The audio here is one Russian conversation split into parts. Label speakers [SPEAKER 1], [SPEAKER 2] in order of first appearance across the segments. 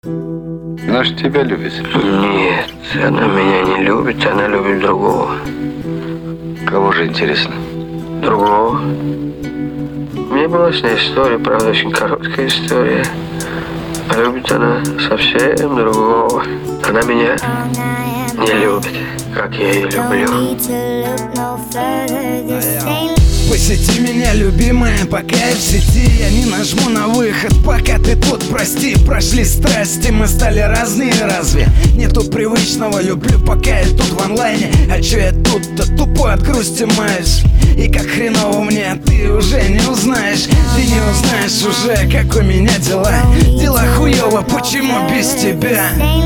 [SPEAKER 1] Она же тебя любит.
[SPEAKER 2] Нет, она меня не любит, она любит другого.
[SPEAKER 1] Кого же, интересно?
[SPEAKER 2] Другого. У меня была с ней история, правда, очень короткая история. А любит она совсем другого. Она меня не любит, как я ее люблю.
[SPEAKER 3] Посети меня, любимая, пока я в сети. Я не нажму на выход, пока ты тут, прости. Прошли страсти, мы стали разные, разве? Нету привычного, люблю, пока я тут в онлайне. А чё я тут-то тупо от грусти маюсь? И как хреново мне, ты уже не узнаешь. Ты не узнаешь уже, как у меня дела. Дела хуёво, почему без тебя?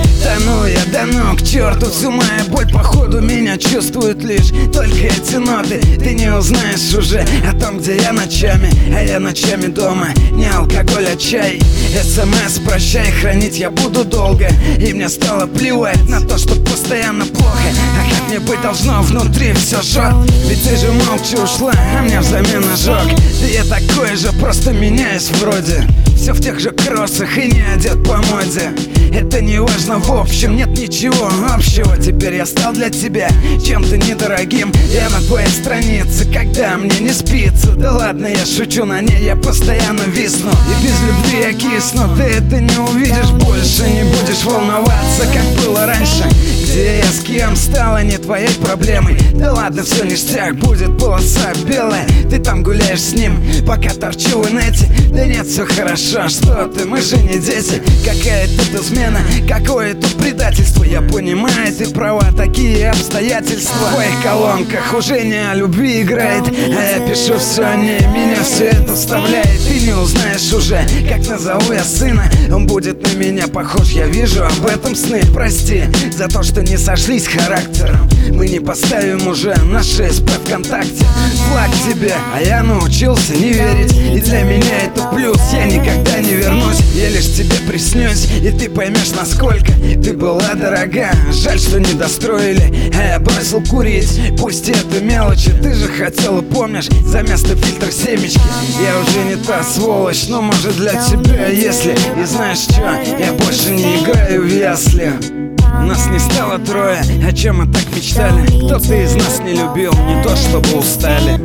[SPEAKER 3] Да ну, к черту, всю мою боль, походу, меня чувствуют лишь только эти ноты. Ты не узнаешь уже о том, где я ночами, а я ночами дома. Не алкоголь, а чай. СМС, прощай, хранить я буду долго. И мне стало плевать на то, что постоянно плохо. А как мне быть должно, внутри все жжет. Ведь ты же молча ушла, а мне взамен ожог. Да я такой же, просто меняюсь вроде. Все в тех же кроссах и не одет по моде. Это не важно в общем, нет ничего общего. Теперь я стал для тебя чем-то недорогим. Я на твоей странице, когда мне не спится. Да ладно, я шучу, на ней я постоянно висну. И без любви я кисну. Ты это не увидишь больше, не будешь волноваться, как было раньше. Где я с кем стала не твоей проблемой. Да ладно, все ништяк, будет полоса белая. Ты там гуляешь с ним, пока торчу в инете. Да нет, все хорошо, что ты, мы же не дети. Какая тут измена, какое тут предательство. Я понимаю, ты права, такие обстоятельства. В твоих колонках уже не о любви играет, а я пишу все о ней, меня все это вставляет. Ты не узнаешь уже, как назову я сына. Он будет на меня похож, я вижу об этом сны. Прости за то, что не сошлись характером. Мы не поставим уже на 6 по ВКонтакте. Флаг тебе, а я научился не верить. И для меня это плюс, я никогда не вернусь. Я лишь тебе приснюсь, и ты поймешь, насколько ты была дорога. Жаль, что не достроили, а я бросил курить. Пусть это мелочи, ты же хотела, помнишь, за место фильтр семечки. Я уже не та сволочь, но может для тебя, если. И знаешь что, я больше не играю в ясли. Нас не стало трое, о чем мы так мечтали. Кто-то из нас не любил, не то чтобы устали.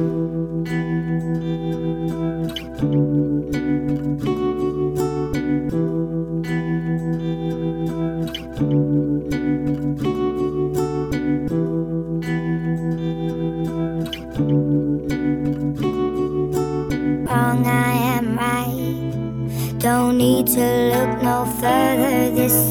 [SPEAKER 4] Wrong, I am right. Don't need to look no further. This